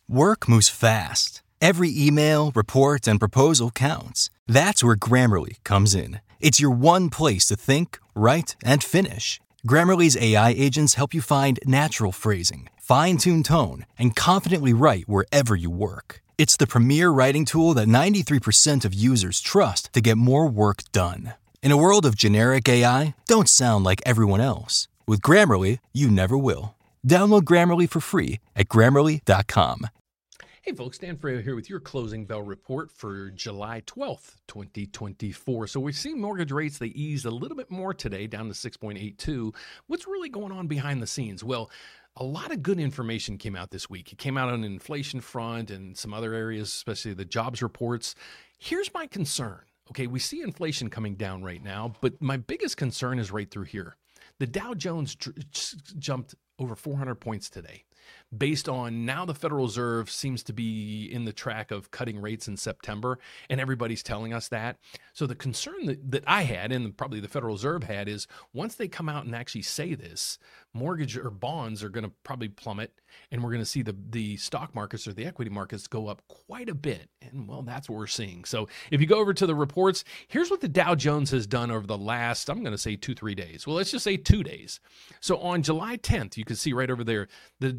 Work moves fast. Every email, report, and proposal counts. That's where Grammarly comes in. It's your one place to think, write, and finish. Grammarly's AI agents help you find natural phrasing, fine-tuned tone, and confidently write wherever you work. It's the premier writing tool that 93% of users trust to get more work done. In a world of generic AI, don't sound like everyone else. With Grammarly, you never will. Download Grammarly for free at Grammarly.com. Hey folks, Dan Freo here with your closing bell report for July 12th, 2024. So we're seeing mortgage rates, they eased a little bit more today, down to 6.82. What's really going on behind the scenes? Well, a lot of good information came out this week. It came out on the inflation front and some other areas, especially the jobs reports. Here's my concern. Okay, we see inflation coming down right now, but my biggest concern is right through here. The Dow Jones jumped over 400 points today. Based on now the Federal Reserve seems to be in the track of cutting rates in September, and everybody's telling us that. So the concern that I had, and probably the Federal Reserve had, is once they come out and actually say this, mortgage or bonds are going to probably plummet, and we're going to see the stock markets or the equity markets go up quite a bit. And well, that's what we're seeing. So if you go over to the reports, here's what the Dow Jones has done over the last, I'm going to say 2-3 days. Well, let's just say 2 days. So on July 10th, you can see right over there,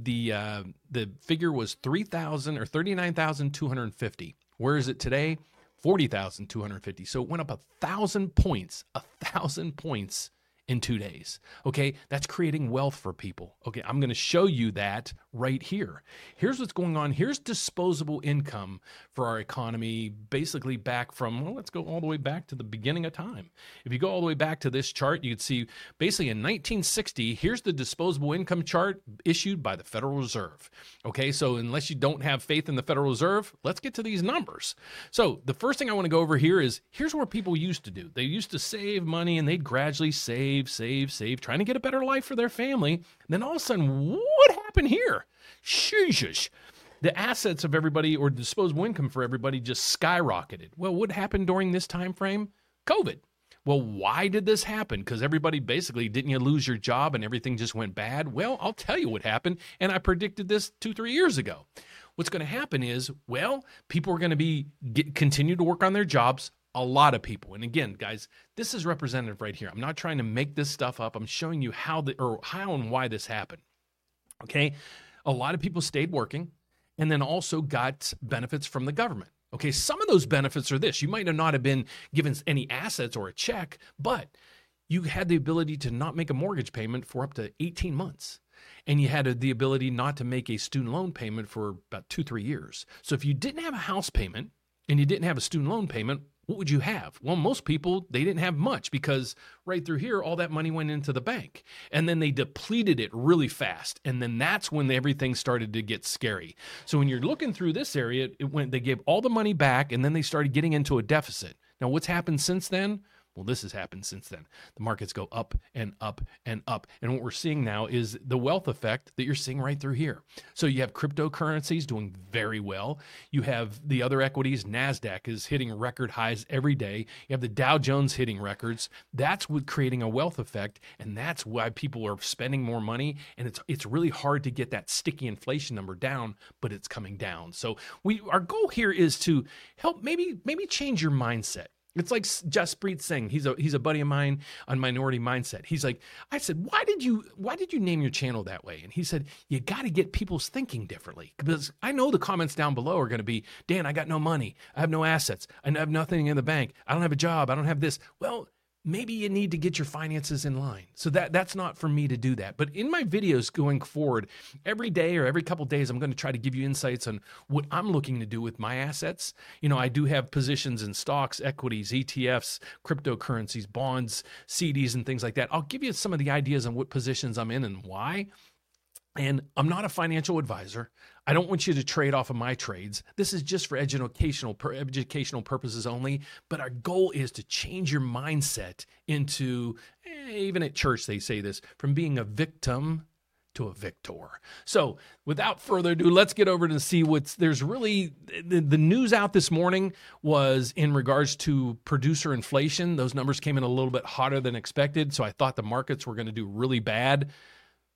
the figure was 3,000 or 39,250. Where is it today? 40,250. So it went up 1,000 points, 1,000 points in 2 days. Okay, that's creating wealth for people. Okay, I'm going to show you that right here. Here's what's going on. Here's disposable income for our economy, basically back from, well, let's go all the way back to the beginning of time. If you go all the way back to this chart, you can see basically in 1960, here's the disposable income chart issued by the Federal Reserve. Okay, so unless you don't have faith in the Federal Reserve, let's get to these numbers. So the first thing I want to go over here is, here's what people used to do. They used to save money and they'd gradually save, trying to get a better life for their family. And then all of a sudden, what happened here? Sheesh. The assets of everybody, or disposable income for everybody, just skyrocketed. Well, what happened during this time frame? COVID. Well, why did this happen? Because everybody basically, didn't you lose your job and everything just went bad? Well, I'll tell you what happened, and I predicted this 2-3 years ago. What's going to happen is, well, people are going to continue to work on their jobs. A lot of people. And again, guys, this is representative right here. I'm not trying to make this stuff up. I'm showing you how and why this happened. Okay. A lot of people stayed working and then also got benefits from the government. Okay. Some of those benefits are this. You might not have been given any assets or a check, but you had the ability to not make a mortgage payment for up to 18 months. And you had the ability not to make a student loan payment for about 2-3 years. So if you didn't have a house payment and you didn't have a student loan payment, what would you have? Well, most people, they didn't have much because right through here, all that money went into the bank. And then they depleted it really fast. And then that's when everything started to get scary. So when you're looking through this area, they gave all the money back and then they started getting into a deficit. Now, what's happened since then? Well, this has happened since then. The markets go up and up and up. And what we're seeing now is the wealth effect that you're seeing right through here. So you have cryptocurrencies doing very well. You have the other equities. NASDAQ is hitting record highs every day. You have the Dow Jones hitting records. That's what creating a wealth effect. And that's why people are spending more money. And it's really hard to get that sticky inflation number down, but it's coming down. So our goal here is to help maybe change your mindset. It's like Jaspreet Singh. He's a buddy of mine on Minority Mindset. He's like, I said, why did you name your channel that way? And he said, you got to get people's thinking differently. Because I know the comments down below are going to be, Dan, I got no money. I have no assets. I have nothing in the bank. I don't have a job. I don't have this. Well, maybe you need to get your finances in line. So that's not for me to do that. But in my videos going forward, every day or every couple of days, I'm going to try to give you insights on what I'm looking to do with my assets. You know, I do have positions in stocks, equities, ETFs, cryptocurrencies, bonds, CDs, and things like that. I'll give you some of the ideas on what positions I'm in and why. And I'm not a financial advisor. I don't want you to trade off of my trades. This is just for educational purposes only. But our goal is to change your mindset into, even at church they say this, from being a victim to a victor. So without further ado, let's get over to see there's really, the news out this morning was in regards to producer inflation. Those numbers came in a little bit hotter than expected. So I thought the markets were going to do really bad.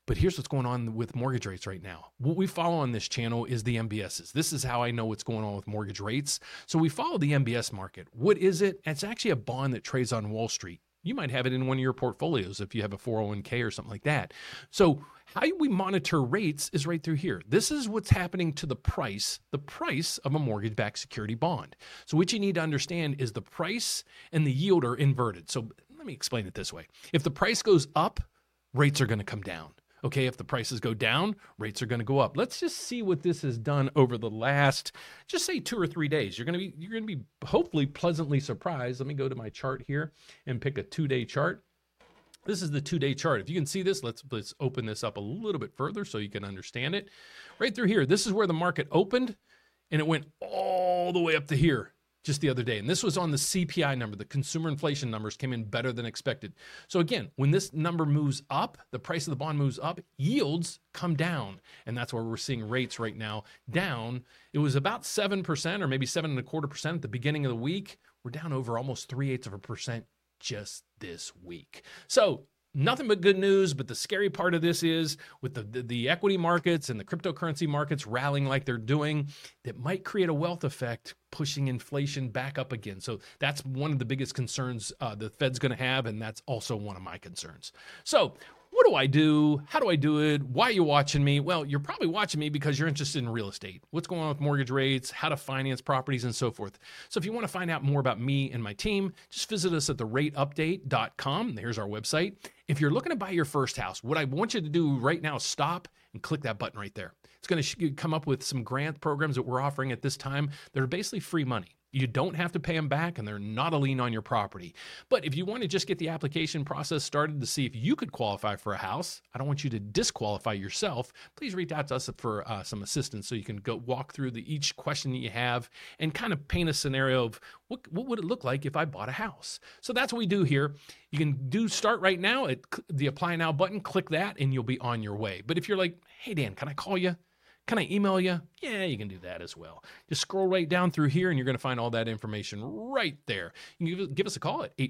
But here's what's going on with mortgage rates right now. What we follow on this channel is the MBSs. This is how I know what's going on with mortgage rates. So we follow the MBS market. What is it? It's actually a bond that trades on Wall Street. You might have it in one of your portfolios if you have a 401k or something like that. So how we monitor rates is right through here. This is what's happening to the price of a mortgage-backed security bond. So what you need to understand is the price and the yield are inverted. So let me explain it this way. If the price goes up, rates are going to come down. Okay, if the prices go down, rates are going to go up. Let's just see what this has done over the last, just say 2 or 3 days. You're going to be hopefully pleasantly surprised. Let me go to my chart here and pick a 2-day chart. This is the 2-day chart. If you can see this, let's open this up a little bit further so you can understand it. Right through here, this is where the market opened, and it went all the way up to here just the other day. And this was on the CPI number. The consumer inflation numbers came in better than expected. So again, when this number moves up, the price of the bond moves up, yields come down. And that's where we're seeing rates right now down. It was about 7% or maybe 7.25% at the beginning of the week. We're down over almost 0.3% just this week. So nothing but good news, but the scary part of this is with the equity markets and the cryptocurrency markets rallying like they're doing, that might create a wealth effect, pushing inflation back up again. So that's one of the biggest concerns the Fed's going to have, and that's also one of my concerns. So what do I do? How do I do it? Why are you watching me? Well, you're probably watching me because you're interested in real estate. What's going on with mortgage rates, how to finance properties, and so forth. So if you want to find out more about me and my team, just visit us at therateupdate.com. There's our website. If you're looking to buy your first house, what I want you to do right now is stop and click that button right there. It's going to come up with some grant programs that we're offering at this time that are basically free money. You don't have to pay them back, and they're not a lien on your property. But if you want to just get the application process started to see if you could qualify for a house, I don't want you to disqualify yourself. Please reach out to us for some assistance so you can go walk through each question that you have and kind of paint a scenario of what would it look like if I bought a house. So that's what we do here. You can start right now at the Apply Now button. Click that, and you'll be on your way. But if you're like, hey, Dan, can I call you? Can I email you? Yeah, you can do that as well. Just scroll right down through here, and you're going to find all that information right there. You can give us a call at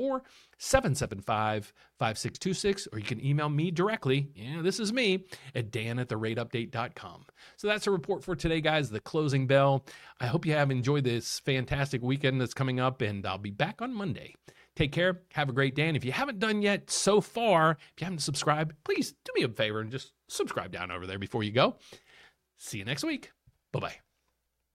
844-775-5626, or you can email me directly. Yeah, this is me at dan@therateupdate.com. So that's a report for today, guys, the closing bell. I hope you have enjoyed this fantastic weekend that's coming up, and I'll be back on Monday. Take care. Have a great day. And if you haven't done yet so far, if you haven't subscribed, please do me a favor and just subscribe down over there before you go. See you next week. Bye-bye.